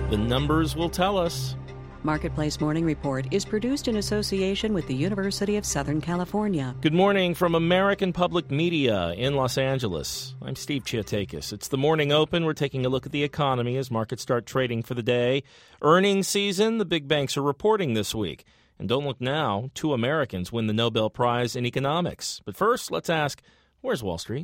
The numbers will tell us. Marketplace Morning Report is produced in association with the University of Southern California. Good morning from American Public Media in Los Angeles. I'm Steve Chiatakis. It's the morning open. We're taking a look at the economy as markets start trading for the day. Earnings season, the big banks are reporting this week. And don't look now, 2 Americans win the Nobel Prize in economics. But first, let's ask, where's Wall Street?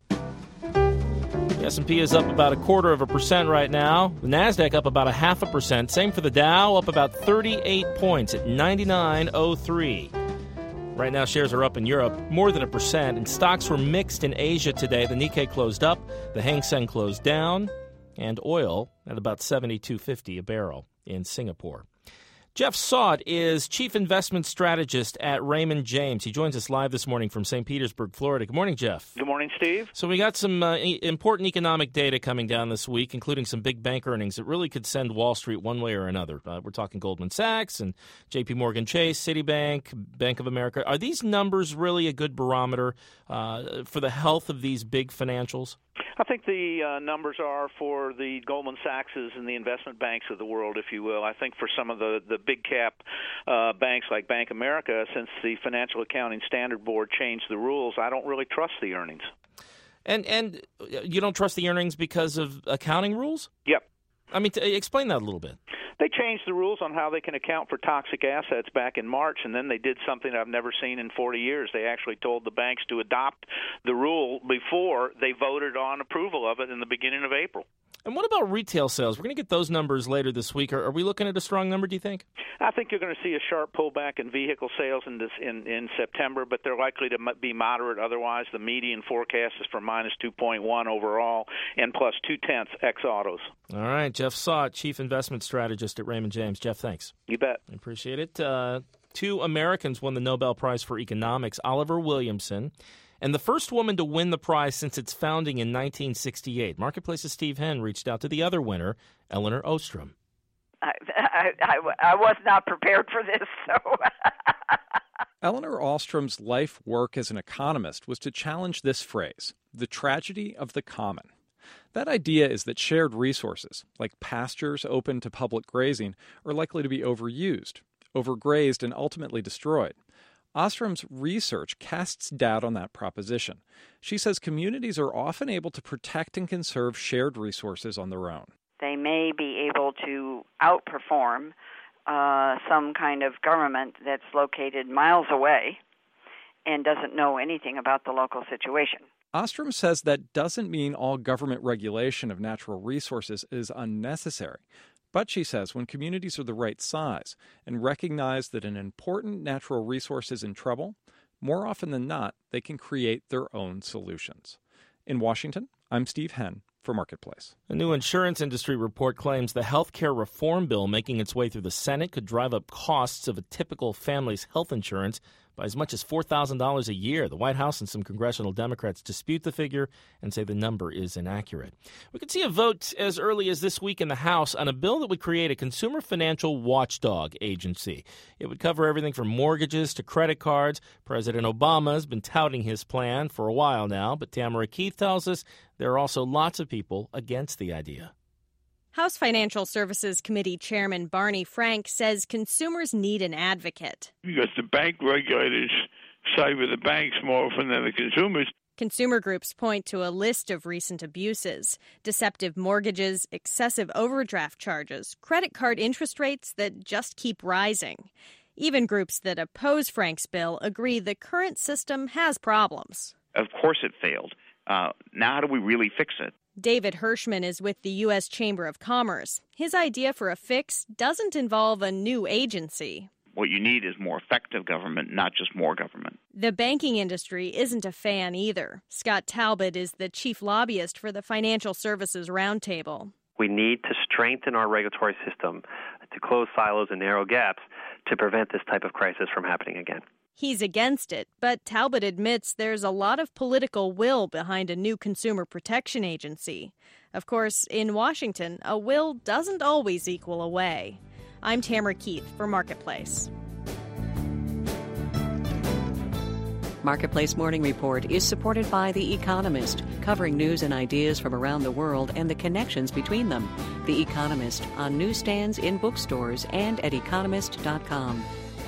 The S&P is up about 0.25% right now. The Nasdaq up about 0.5%. Same for the Dow, up about 38 points at 99.03. Right now, shares are up in Europe more than 1%, and stocks were mixed in Asia today. The Nikkei closed up, the Hang Seng closed down, and oil at about $72.50 a barrel in Singapore. Jeff Sott is Chief Investment Strategist at Raymond James. He joins us live this morning from St. Petersburg, Florida. Good morning, Jeff. Good morning, Steve. So we got some important economic data coming down this week, including some big bank earnings that really could send Wall Street one way or another. We're talking Goldman Sachs and J.P. Morgan Chase, Citibank, Bank of America. Are these numbers really a good barometer for the health of these big financials? I think the numbers are for the Goldman Sachs's and the investment banks of the world, if you will. I think for some of the big cap banks like Bank of America, since the Financial Accounting Standard Board changed the rules, I don't really trust the earnings. And you don't trust the earnings because of accounting rules? Yep. I mean, explain that a little bit. They changed the rules on how they can account for toxic assets back in March, and then they did something I've never seen in 40 years. They actually told the banks to adopt the rule before they voted on approval of it in the beginning of April. And what about retail sales? We're going to get those numbers later this week. Are we looking at a strong number, do you think? I think you're going to see a sharp pullback in vehicle sales in September, but they're likely to be moderate. Otherwise, the median forecast is for minus 2.1 overall and plus 0.2 ex-autos. All right. Jeff Sott, Chief Investment Strategist at Raymond James. Jeff, thanks. You bet. I appreciate it. 2 Americans won the Nobel Prize for Economics, Oliver Williamson, and the first woman to win the prize since its founding in 1968. Marketplace's Steve Henn reached out to the other winner, Elinor Ostrom. I was not prepared for this, so... Elinor Ostrom's life work as an economist was to challenge this phrase, the tragedy of the common. That idea is that shared resources, like pastures open to public grazing, are likely to be overused, overgrazed, and ultimately destroyed. Ostrom's research casts doubt on that proposition. She says communities are often able to protect and conserve shared resources on their own. They may be able to outperform some kind of government that's located miles away and doesn't know anything about the local situation. Ostrom says that doesn't mean all government regulation of natural resources is unnecessary. But she says when communities are the right size and recognize that an important natural resource is in trouble, more often than not, they can create their own solutions. In Washington, I'm Steve Henn for Marketplace. A new insurance industry report claims the health care reform bill making its way through the Senate could drive up costs of a typical family's health insurance by as much as $4,000 a year. The White House and some congressional Democrats dispute the figure and say the number is inaccurate. We could see a vote as early as this week in the House on a bill that would create a consumer financial watchdog agency. It would cover everything from mortgages to credit cards. President Obama has been touting his plan for a while now, but Tamara Keith tells us there are also lots of people against the idea. House Financial Services Committee Chairman Barney Frank says consumers need an advocate. Because the bank regulators side with the banks more often than the consumers. Consumer groups point to a list of recent abuses: deceptive mortgages, excessive overdraft charges, credit card interest rates that just keep rising. Even groups that oppose Frank's bill agree the current system has problems. Of course it failed. Now how do we really fix it? David Hirschman is with the U.S. Chamber of Commerce. His idea for a fix doesn't involve a new agency. What you need is more effective government, not just more government. The banking industry isn't a fan either. Scott Talbot is the chief lobbyist for the Financial Services Roundtable. We need to strengthen our regulatory system to close silos and narrow gaps to prevent this type of crisis from happening again. He's against it, but Talbot admits there's a lot of political will behind a new consumer protection agency. Of course, in Washington, a will doesn't always equal a way. I'm Tamara Keith for Marketplace. Marketplace Morning Report is supported by The Economist, covering news and ideas from around the world and the connections between them. The Economist, on newsstands, in bookstores, and at economist.com.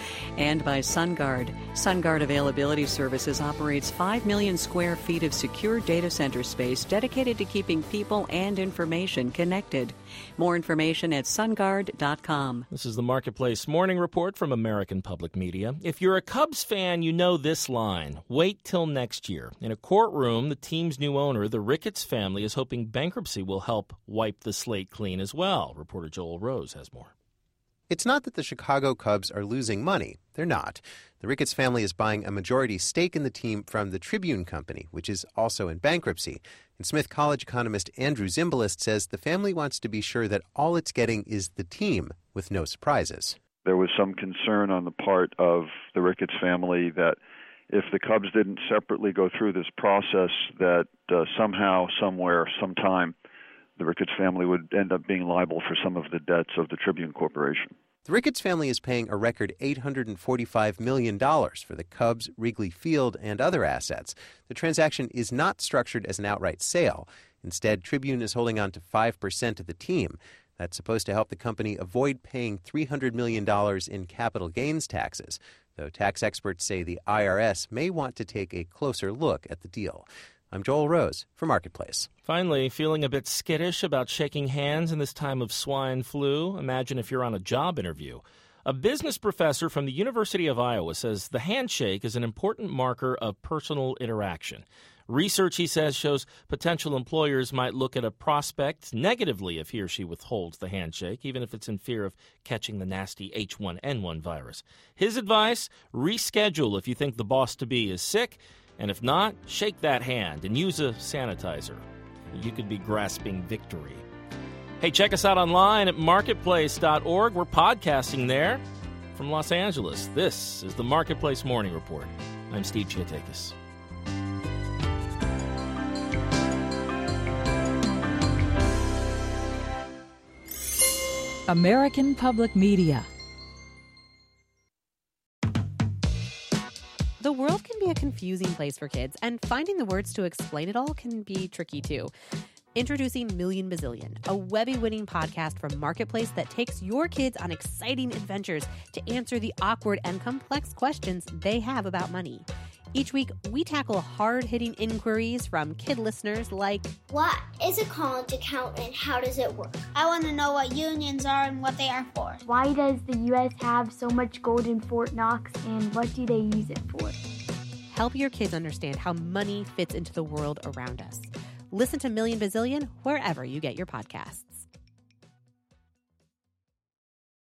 And by SunGard. SunGard Availability Services operates 5 million square feet of secure data center space dedicated to keeping people and information connected. More information at sungard.com. This is the Marketplace Morning Report from American Public Media. If you're a Cubs fan, you know this line: wait till next year. In a courtroom, the team's new owner, the Ricketts family, is hoping bankruptcy will help wipe the slate clean as well. Reporter Joel Rose has more. It's not that the Chicago Cubs are losing money. They're not. The Ricketts family is buying a majority stake in the team from the Tribune Company, which is also in bankruptcy. And Smith College economist Andrew Zimbalist says the family wants to be sure that all it's getting is the team, with no surprises. There was some concern on the part of the Ricketts family that if the Cubs didn't separately go through this process, that somehow, somewhere, sometime, the Ricketts family would end up being liable for some of the debts of the Tribune Corporation. The Ricketts family is paying a record $845 million for the Cubs, Wrigley Field, and other assets. The transaction is not structured as an outright sale. Instead, Tribune is holding on to 5% of the team. That's supposed to help the company avoid paying $300 million in capital gains taxes, though tax experts say the IRS may want to take a closer look at the deal. I'm Joel Rose for Marketplace. Finally, feeling a bit skittish about shaking hands in this time of swine flu? Imagine if you're on a job interview. A business professor from the University of Iowa says the handshake is an important marker of personal interaction. Research, he says, shows potential employers might look at a prospect negatively if he or she withholds the handshake, even if it's in fear of catching the nasty H1N1 virus. His advice: reschedule if you think the boss-to-be is sick. And if not, shake that hand and use a sanitizer. You could be grasping victory. Hey, check us out online at marketplace.org. We're podcasting there from Los Angeles. This is the Marketplace Morning Report. I'm Steve Chiatakis. American Public Media. The world can be a confusing place for kids, and finding the words to explain it all can be tricky too. Introducing Million Bazillion, a Webby-winning podcast from Marketplace that takes your kids on exciting adventures to answer the awkward and complex questions they have about money. Each week, we tackle hard-hitting inquiries from kid listeners like, what is a college account and how does it work? I want to know what unions are and what they are for. Why does the U.S. have so much gold in Fort Knox, and what do they use it for? Help your kids understand how money fits into the world around us. Listen to Million Bazillion wherever you get your podcasts.